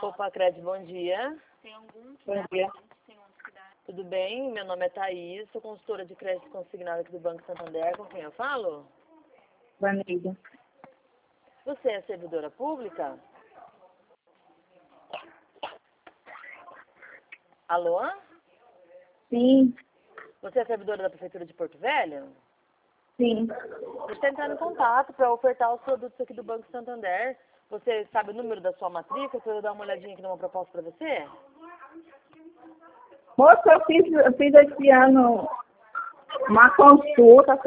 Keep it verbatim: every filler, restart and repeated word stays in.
Opa, Cred, bom dia. Tem algum que Bom dá dia. pra gente, tem outros que dá. Tudo bem? Meu nome é Thaís, sou consultora de crédito consignado aqui do Banco Santander. Com quem eu falo? Vaneida. Você é servidora pública? Alô? Sim, Você é servidora da Prefeitura de Porto Velho? sim. Você está entrando em contato para ofertar os produtos aqui do Banco Santander. Você sabe o número da sua matrícula? Para eu dar uma olhadinha aqui numa proposta para você? Moça, eu fiz, eu fiz esse ano uma consulta